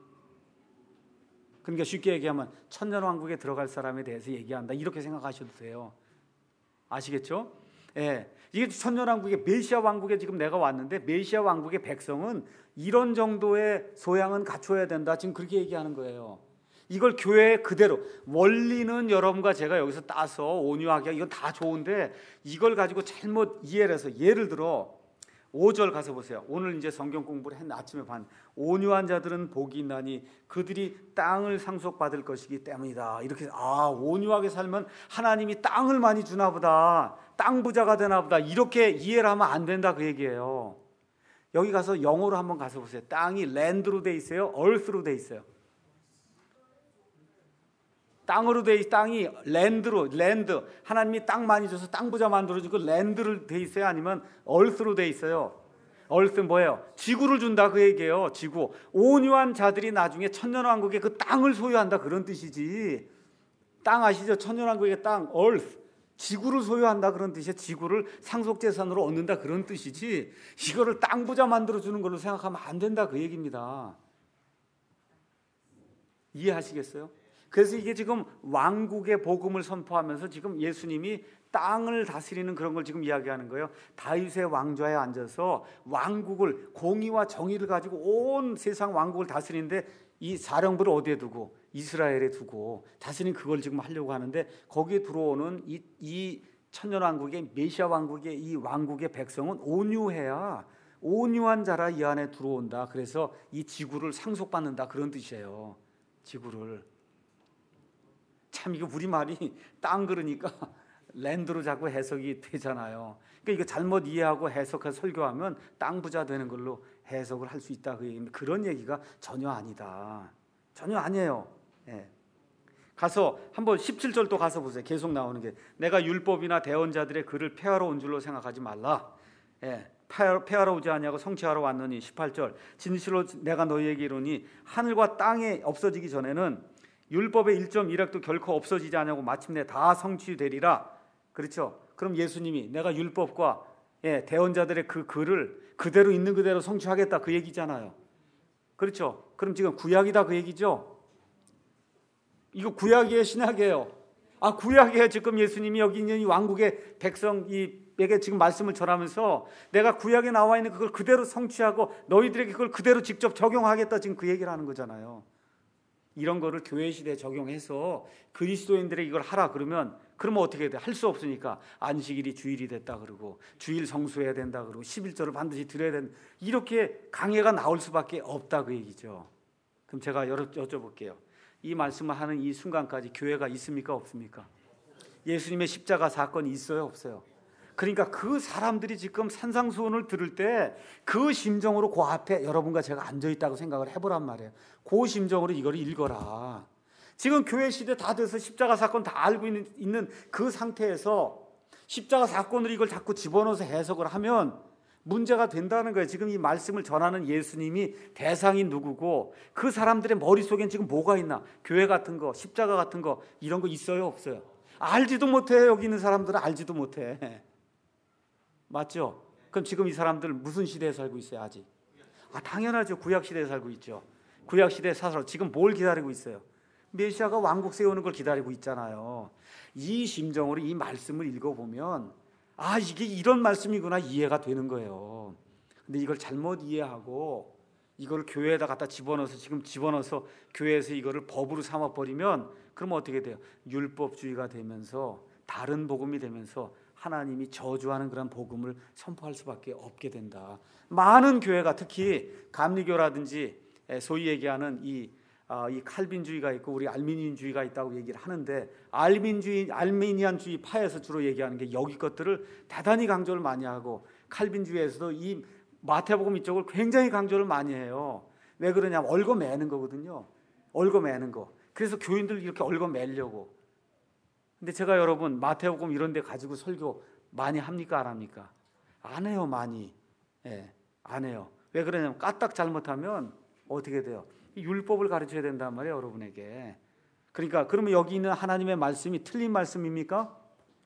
그러니까 쉽게 얘기하면 천년왕국에 들어갈 사람에 대해서 얘기한다, 이렇게 생각하셔도 돼요. 아시겠죠? 예, 이게 천년왕국의 메시아 왕국에 지금 내가 왔는데 메시아 왕국의 백성은 이런 정도의 소양은 갖춰야 된다, 지금 그렇게 얘기하는 거예요. 이걸 교회에 그대로, 원리는 여러분과 제가 여기서 따서 온유하게 이건 다 좋은데 이걸 가지고 잘못 이해를 해서, 예를 들어 오 절 가서 보세요. 오늘 이제 성경 공부를 했는데 아침에 반, 온유한 자들은 복이 있나니 그들이 땅을 상속받을 것이기 때문이다. 이렇게, 아, 온유하게 살면 하나님이 땅을 많이 주나 보다, 땅 부자가 되나 보다, 이렇게 이해를 하면 안 된다, 그 얘기예요. 여기 가서 영어로 한번 가서 보세요. 땅이 랜드로 돼 있어요, earth로 돼 있어요? 땅으로 돼 있, 땅이 랜드로, 랜드, 하나님이 땅 많이 줘서 땅 부자 만들어주고 랜드로 돼 있어요? 아니면 earth로 돼 있어요? earth는 뭐예요? 지구를 준다, 그 얘기예요. 지구. 온유한 자들이 나중에 천년왕국의 그 땅을 소유한다, 그런 뜻이지. 땅 아시죠? 천년왕국의 땅, earth, 지구를 소유한다, 그런 뜻이에요. 지구를 상속재산으로 얻는다, 그런 뜻이지, 이거를 땅 부자 만들어주는 걸로 생각하면 안 된다, 그 얘기입니다. 이해하시겠어요? 그래서 이게 지금 왕국의 복음을 선포하면서 지금 예수님이 땅을 다스리는 그런 걸 지금 이야기하는 거예요. 다윗의 왕좌에 앉아서 왕국을, 공의와 정의를 가지고 온 세상 왕국을 다스리는데 이 사령부를 어디에 두고? 이스라엘에 두고 다스리는, 그걸 지금 하려고 하는데 거기에 들어오는 이, 이 천년왕국의 메시아 왕국의 이 왕국의 백성은 온유해야, 온유한 자라 이 안에 들어온다. 그래서 이 지구를 상속받는다, 그런 뜻이에요. 지구를. 참, 이거 우리말이 땅 그러니까 랜드로 자꾸 해석이 되잖아요. 그러니까 이거 잘못 이해하고 해석해서 설교하면 땅 부자 되는 걸로 해석을 할 수 있다, 그 얘기입니다. 그런 얘기가 전혀 아니다. 전혀 아니에요. 예. 가서 한번 십칠 절 또 가서 보세요. 계속 나오는 게, 내가 율법이나 대언자들의 글을 폐하러 온 줄로 생각하지 말라. 예. 폐하러 오지 아니하고 성취하러 왔느니. 십팔 절, 진실로 내가 너희에게 이르노니 하늘과 땅에 없어지기 전에는 율법의 일 점 일 핵도 결코 없어지지 않냐고 마침내 다 성취되리라. 그렇죠? 그럼 예수님이 내가 율법과 예, 대언자들의 그 글을 그대로 있는 그대로 성취하겠다, 그 얘기잖아요. 그렇죠? 그럼 지금 구약이다, 그 얘기죠? 이거 구약이에요, 신약이에요? 아, 구약에 지금 예수님이 여기 있는 이 왕국의 백성에게 지금 말씀을 전하면서 내가 구약에 나와 있는 그걸 그대로 성취하고 너희들에게 그걸 그대로 직접 적용하겠다, 지금 그 얘기를 하는 거잖아요. 이런 거를 교회 시대에 적용해서 그리스도인들에게 이걸 하라 그러면, 그러면 어떻게 돼? 할 수 없으니까 안식일이 주일이 됐다 그러고, 주일 성수해야 된다 그러고, 십일조를 반드시 드려야 된다, 이렇게 강해가 나올 수밖에 없다, 그 얘기죠. 그럼 제가 여쭤볼게요. 이 말씀을 하는 이 순간까지 교회가 있습니까, 없습니까? 예수님의 십자가 사건이 있어요, 없어요? 그러니까 그 사람들이 지금 산상수훈을 들을 때 그 심정으로 그 앞에 여러분과 제가 앉아있다고 생각을 해보란 말이에요. 그 심정으로 이걸 읽어라. 지금 교회 시대 다 돼서 십자가 사건 다 알고 있는, 있는 그 상태에서 십자가 사건으로 이걸 자꾸 집어넣어서 해석을 하면 문제가 된다는 거예요. 지금 이 말씀을 전하는 예수님이 대상이 누구고 그 사람들의 머릿속엔 지금 뭐가 있나? 교회 같은 거, 십자가 같은 거, 이런 거 있어요, 없어요? 알지도 못해. 여기 있는 사람들은 알지도 못해. 맞죠? 그럼 지금 이 사람들 무슨 시대에 살고 있어요, 아직? 아, 당연하죠. 구약 시대에 살고 있죠. 구약 시대에 사서 지금 뭘 기다리고 있어요? 메시아가 왕국 세우는 걸 기다리고 있잖아요. 이 심정으로 이 말씀을 읽어보면, 아, 이게 이런 말씀이구나, 이해가 되는 거예요. 근데 이걸 잘못 이해하고 이걸 교회에다 갖다 집어넣어서, 지금 집어넣어서 교회에서 이거를 법으로 삼아버리면, 그러면 어떻게 돼요? 율법주의가 되면서, 다른 복음이 되면서 하나님이 저주하는 그런 복음을 선포할 수밖에 없게 된다. 많은 교회가, 특히 감리교라든지 소위 얘기하는 이, 아, 이 칼빈주의가 있고 우리 알미니안주의가 있다고 얘기를 하는데, 알민주의, 알미니안주의 파에서 주로 얘기하는 게 여기 것들을 대단히 강조를 많이 하고, 칼빈주의에서도 이 마태복음 이쪽을 굉장히 강조를 많이 해요. 왜 그러냐면 얽어매는 거거든요. 얽어매는 거. 그래서 교인들 이렇게 얽어매려고. 근데 제가 여러분 마태복음 이런 데 가지고 설교 많이 합니까, 안 합니까? 안 해요, 많이. 예, 안 해요. 왜 그러냐면 까딱 잘못하면 어떻게 돼요? 율법을 가르쳐야 된단 말이에요, 여러분에게. 그러니까 그러면 여기 있는 하나님의 말씀이 틀린 말씀입니까?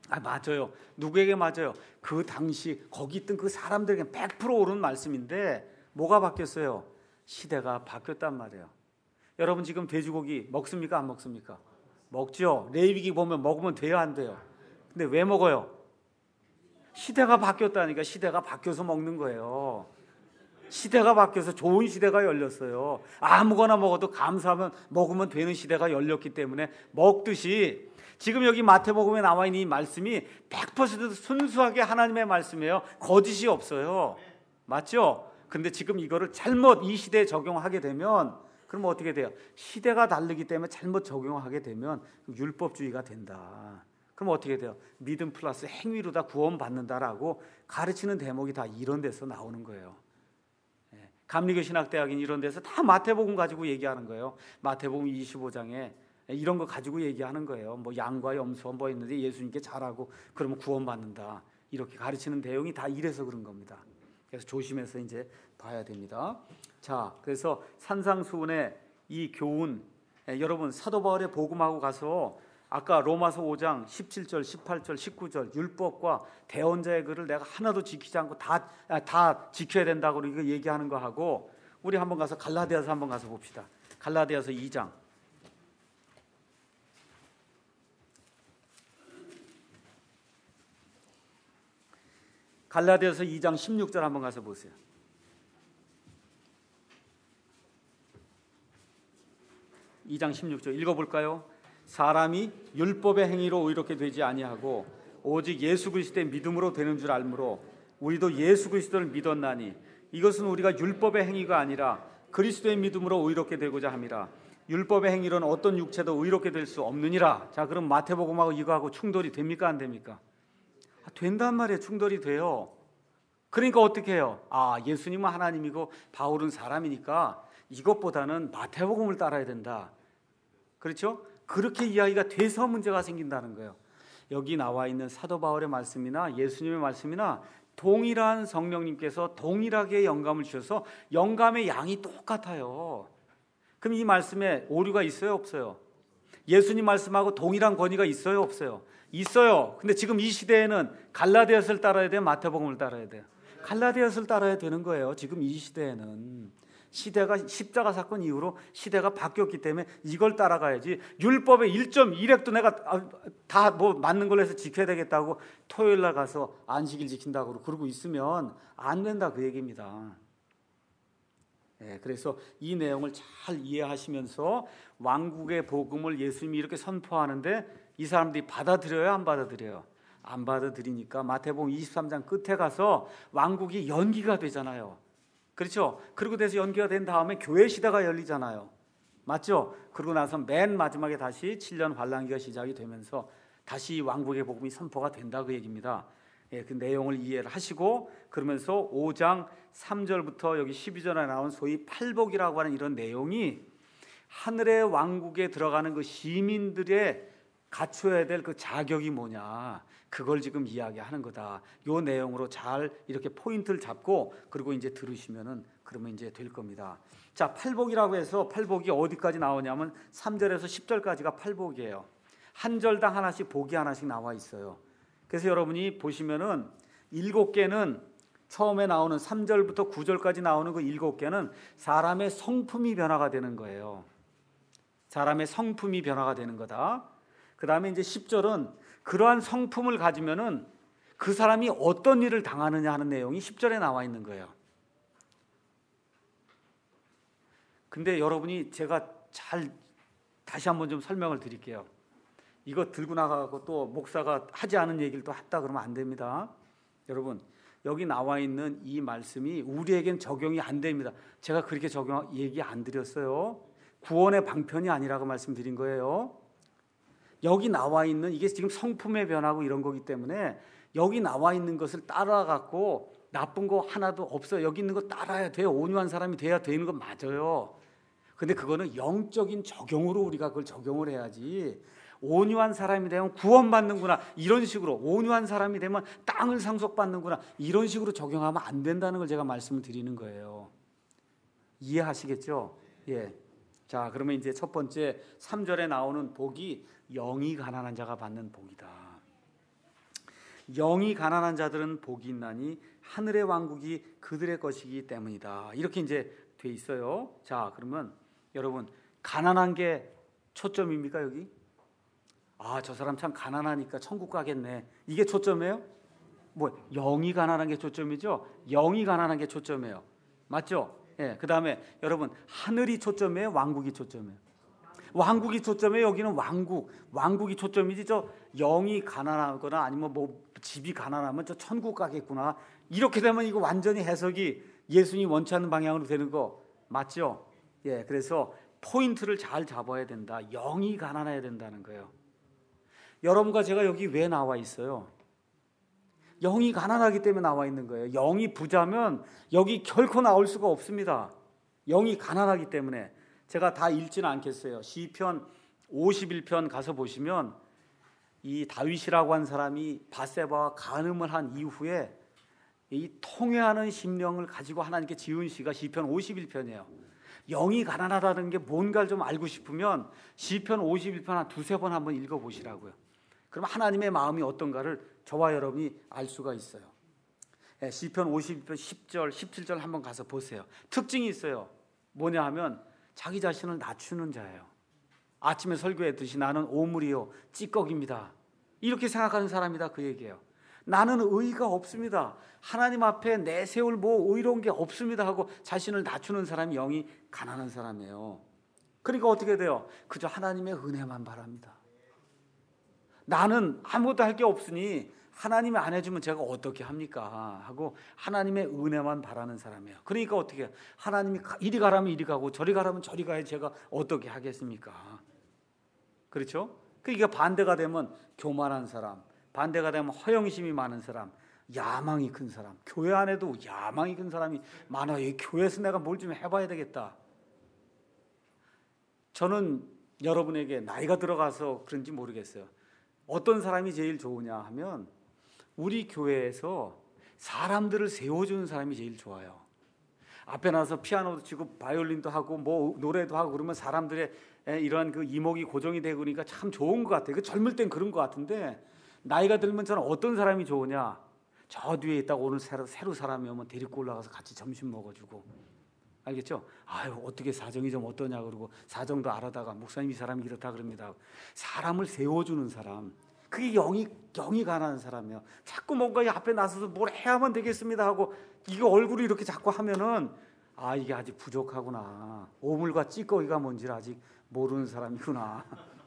아, 맞아요. 누구에게 맞아요? 그 당시 거기 있던 그 사람들에게 백 퍼센트 옳은 말씀인데 뭐가 바뀌었어요? 시대가 바뀌었단 말이에요. 여러분 지금 돼지고기 먹습니까? 안 먹습니까? 먹죠. 레위기 보면 먹으면 돼요, 안 돼요? 근데 왜 먹어요? 시대가 바뀌었다니까. 시대가 바뀌어서 먹는 거예요. 시대가 바뀌어서 좋은 시대가 열렸어요. 아무거나 먹어도 감사하면 먹으면 되는 시대가 열렸기 때문에 먹듯이 지금 여기 마태복음에 나와 있는 이 말씀이 백 퍼센트 순수하게 하나님의 말씀이에요. 거짓이 없어요. 맞죠? 근데 지금 이거를 잘못 이 시대에 적용하게 되면 그럼 어떻게 돼요? 시대가 다르기 때문에 잘못 적용하게 되면 율법주의가 된다. 그럼 어떻게 돼요? 믿음 플러스 행위로 다 구원받는다라고 가르치는 대목이 다 이런 데서 나오는 거예요. 감리교 신학대학인 이런 데서 다 마태복음 가지고 얘기하는 거예요. 마태복음 이십오 장에 이런 거 가지고 얘기하는 거예요. 뭐 양과 염소 뭐 있는데 예수님께 잘하고 그러면 구원받는다. 이렇게 가르치는 내용이 다 이래서 그런 겁니다. 그래서 조심해서 이제 봐야 됩니다. 자, 그래서 산상수훈의 이 교훈, 여러분 사도 바울의 복음하고 가서 아까 로마서 오 장 십칠 절, 십팔 절, 십구 절 율법과 대언자의 글을 내가 하나도 지키지 않고 다, 다 지켜야 된다고 이거 얘기하는 거 하고 우리 한번 가서 갈라디아서 한번 가서 봅시다. 갈라디아서 이 장. 갈라디아서 이 장 십육 절 한번 가서 보세요. 이 장 십육 절 읽어볼까요? 사람이 율법의 행위로 의롭게 되지 아니하고 오직 예수 그리스도의 믿음으로 되는 줄 알므로 우리도 예수 그리스도를 믿었나니 이것은 우리가 율법의 행위가 아니라 그리스도의 믿음으로 의롭게 되고자 함이라. 율법의 행위로는 어떤 육체도 의롭게 될 수 없느니라. 자, 그럼 마태복음하고 이거하고 충돌이 됩니까 안 됩니까? 아, 된단 말이에요. 충돌이 돼요. 그러니까 어떻게 해요? 아, 예수님은 하나님이고 바울은 사람이니까 이것보다는 마태복음을 따라야 된다. 그렇죠? 그렇게 이야기가 돼서 문제가 생긴다는 거예요. 여기 나와 있는 사도 바울의 말씀이나 예수님의 말씀이나 동일한 성령님께서 동일하게 영감을 주셔서 영감의 양이 똑같아요. 그럼 이 말씀에 오류가 있어요, 없어요? 예수님 말씀하고 동일한 권위가 있어요, 없어요? 있어요. 근데 지금 이 시대에는 갈라디아서를 따라야 돼요, 마태복음을 따라야 돼요? 갈라디아서를 따라야 되는 거예요. 지금 이 시대에는 시대가 십자가 사건 이후로 시대가 바뀌었기 때문에 이걸 따라가야지. 율법의 일 점 일 획도 내가 다 뭐 맞는 걸로 해서 지켜야 되겠다고 토요일 날 가서 안식일 지킨다고 그러고 있으면 안 된다 그 얘기입니다. 네, 그래서 이 내용을 잘 이해하시면서 왕국의 복음을 예수님이 이렇게 선포하는데 이 사람들이 받아들여요, 안 받아들여요? 안 받아들이니까 마태복음 이십삼 장 끝에 가서 왕국이 연기가 되잖아요. 그렇죠? 그리고 돼서 연기가 된 다음에 교회 시대가 열리잖아요. 맞죠? 그러고 나서 맨 마지막에 다시 칠 년 환란기가 시작이 되면서 다시 왕국의 복음이 선포가 된다 그 얘기입니다. 예, 그 내용을 이해를 하시고 그러면서 오 장 삼 절부터 여기 십이 절에 나온 소위 팔복이라고 하는 이런 내용이 하늘의 왕국에 들어가는 그 시민들의 갖춰야 될 그 자격이 뭐냐, 그걸 지금 이야기하는 거다. 요 내용으로 잘 이렇게 포인트를 잡고 그리고 이제 들으시면은 그러면 이제 될 겁니다. 자, 팔복이라고 해서 팔복이 어디까지 나오냐면 삼 절에서 십 절까지가 팔복이에요. 한 절당 하나씩 복이 하나씩 나와 있어요. 그래서 여러분이 보시면은 일곱 개는 처음에 나오는 삼 절부터 구 절까지 나오는 그 일곱 개는 사람의 성품이 변화가 되는 거예요. 사람의 성품이 변화가 되는 거다. 그 다음에 이제 십 절은 그러한 성품을 가지면은 그 사람이 어떤 일을 당하느냐 하는 내용이 십 절에 나와 있는 거예요. 근데 여러분이 제가 잘 다시 한번 좀 설명을 드릴게요. 이거 들고 나가고 또 목사가 하지 않은 얘기를 또 했다 그러면 안 됩니다. 여러분, 여기 나와 있는 이 말씀이 우리에겐 적용이 안 됩니다. 제가 그렇게 적용 얘기 안 드렸어요. 구원의 방편이 아니라고 말씀드린 거예요. 여기 나와 있는 이게 지금 성품의 변화고 이런 거기 때문에 여기 나와 있는 것을 따라갖고 나쁜 거 하나도 없어요. 여기 있는 거 따라야 돼요. 온유한 사람이 돼야 되는 건 맞아요. 근데 그거는 영적인 적용으로 우리가 그걸 적용을 해야지, 온유한 사람이 되면 구원받는구나 이런 식으로, 온유한 사람이 되면 땅을 상속받는구나 이런 식으로 적용하면 안 된다는 걸 제가 말씀을 드리는 거예요. 이해하시겠죠? 예. 자, 그러면 이제 첫 번째 삼 절에 나오는 복이 영이 가난한 자가 받는 복이다. 영이 가난한 자들은 복이 있나니 하늘의 왕국이 그들의 것이기 때문이다. 이렇게 이제 돼 있어요. 자, 그러면 여러분, 가난한 게 초점입니까 여기? 아, 저 사람 참 가난하니까 천국 가겠네. 이게 초점이에요? 뭐 영이 가난한 게 초점이죠. 영이 가난한 게 초점이에요. 맞죠? 예. 그다음에 여러분, 하늘이 초점이에요, 왕국이 초점이에요? 왕국이 초점이에요. 여기는 왕국, 왕국이 초점이지. 저 영이 가난하거나 아니면 뭐 집이 가난하면 저 천국 가겠구나. 이렇게 되면 이거 완전히 해석이 예수님이 원치 않는 방향으로 되는 거 맞죠? 예. 그래서 포인트를 잘 잡아야 된다. 영이 가난해야 된다는 거예요. 여러분과 제가 여기 왜 나와 있어요? 영이 가난하기 때문에 나와 있는 거예요. 영이 부자면 여기 결코 나올 수가 없습니다. 영이 가난하기 때문에. 제가 다 읽지는 않겠어요. 시편 오십일 편 가서 보시면 이 다윗이라고 한 사람이 밧세바와 간음을 한 이후에 이 통회하는 심령을 가지고 하나님께 지은 시가 시편 오십일 편이에요. 영이 가난하다는 게 뭔가를 좀 알고 싶으면 시편 오십일 편 한 두세 번 한번 읽어보시라고요. 그럼 하나님의 마음이 어떤가를 저와 여러분이 알 수가 있어요. 시편 오십일 편 십 절, 십칠 절 한번 가서 보세요. 특징이 있어요. 뭐냐 하면 자기 자신을 낮추는 자예요. 아침에 설교했듯이 나는 오물이요 찌꺼기입니다. 이렇게 생각하는 사람이다, 그 얘기예요. 나는 의의가 없습니다. 하나님 앞에 내세울 뭐 의로운 게 없습니다 하고 자신을 낮추는 사람이 영이 가난한 사람이에요. 그러니까 어떻게 돼요? 그저 하나님의 은혜만 바랍니다. 나는 아무것도 할 게 없으니 하나님이 안 해주면 제가 어떻게 합니까? 하고 하나님의 은혜만 바라는 사람이에요. 그러니까 어떻게 해요? 하나님이 이리 가라면 이리 가고 저리 가라면 저리 가야 제가 어떻게 하겠습니까? 그렇죠? 그러니까 반대가 되면 교만한 사람, 반대가 되면 허영심이 많은 사람, 야망이 큰 사람. 교회 안에도 야망이 큰 사람이 많아요. 이 교회에서 내가 뭘 좀 해봐야 되겠다. 저는 여러분에게 나이가 들어가서 그런지 모르겠어요. 어떤 사람이 제일 좋으냐 하면 우리 교회에서 사람들을 세워주는 사람이 제일 좋아요. 앞에 나서 피아노도 치고 바이올린도 하고 뭐 노래도 하고 그러면 사람들의 이러한 그 이목이 고정이 되고 그러니까 참 좋은 것 같아요. 그 젊을 땐 그런 것 같은데 나이가 들면 저는 어떤 사람이 좋으냐? 저 뒤에 있다가 오늘 새로, 새로 사람이 오면 데리고 올라가서 같이 점심 먹어주고, 알겠죠? 아유, 어떻게 사정이 좀 어떠냐 그러고 사정도 알아다가 목사님 이 사람이 이렇다 그럽니다. 사람을 세워주는 사람, 그게 영이 영이 가난한 사람이에요. 자꾸 뭔가 앞에 나서서 뭘 해야만 되겠습니다 하고 이거 얼굴이 이렇게 자꾸 하면은 아, 이게 아직 부족하구나. 오물과 찌꺼기가 뭔지를 아직 모르는 사람이구나.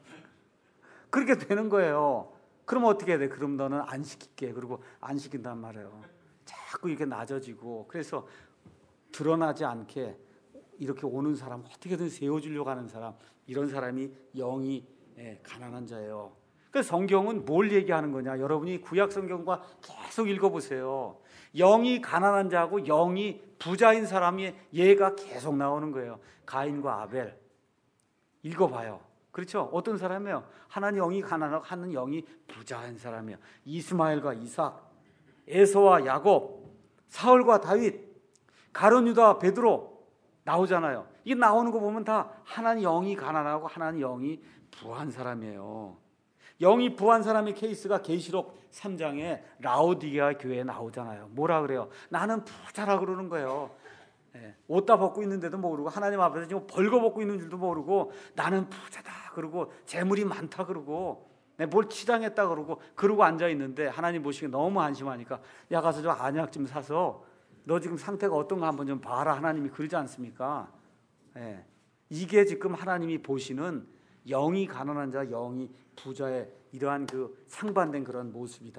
그렇게 되는 거예요. 그럼 어떻게 해야 돼? 그럼 너는 안 시킬게. 그리고 안 시킨단 말이에요. 자꾸 이렇게 낮아지고. 그래서 드러나지 않게 이렇게 오는 사람, 어떻게든 세워주려고 하는 사람, 이런 사람이 영이 가난한 자예요. 그래서 성경은 뭘 얘기하는 거냐? 여러분이 구약 성경과 계속 읽어보세요. 영이 가난한 자하고 영이 부자인 사람이 얘가 계속 나오는 거예요. 가인과 아벨 읽어봐요. 그렇죠? 어떤 사람이에요? 하나는 영이 가난하고 하나는 영이 부자인 사람이에요. 이스마엘과 이삭, 에서와 야곱, 사울과 다윗, 가룟 유다, 베드로 나오잖아요. 이게 나오는 거 보면 다 하나는 영이 가난하고 하나는 영이 부한 사람이에요. 영이 부한 사람의 케이스가 계시록 삼 장에 라오디게아 교회에 나오잖아요. 뭐라 그래요? 나는 부자라 그러는 거예요. 예, 옷 다 벗고 있는데도 모르고 하나님 앞에서 지금 벌거벗고 있는 줄도 모르고 나는 부자다 그러고 재물이 많다 그러고 뭘 치장했다 그러고 그러고 앉아 있는데 하나님 보시기에 너무 안심하니까 야 가서 저 안약 좀 사서 너 지금 상태가 어떤가 한번 좀 봐라. 하나님이 그러지 않습니까? 예, 이게 지금 하나님이 보시는 영이 가난한 자, 영이 부자의 이러한 그 상반된 그런 모습이다.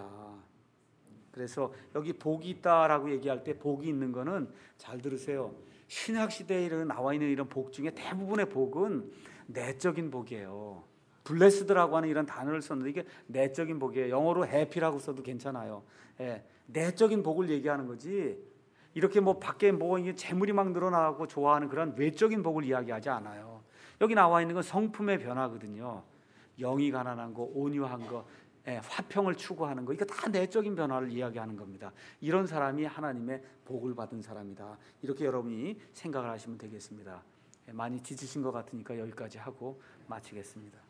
그래서 여기 복이 있다라고 얘기할 때 복이 있는 거는 잘 들으세요. 신약 시대에 나와 있는 이런 복 중에 대부분의 복은 내적인 복이에요. 블레스드라고 하는 이런 단어를 썼는데 이게 내적인 복이에요. 영어로 해피라고 써도 괜찮아요. 예, 내적인 복을 얘기하는 거지. 이렇게 뭐 밖에 뭐 재물이 막 늘어나고 좋아하는 그런 외적인 복을 이야기하지 않아요. 여기 나와 있는 건 성품의 변화거든요. 영이 가난한 거, 온유한 거, 예, 화평을 추구하는 거, 이거 다 내적인 변화를 이야기하는 겁니다. 이런 사람이 하나님의 복을 받은 사람이다. 이렇게 여러분이 생각을 하시면 되겠습니다. 예, 많이 지치신 것 같으니까 여기까지 하고 마치겠습니다.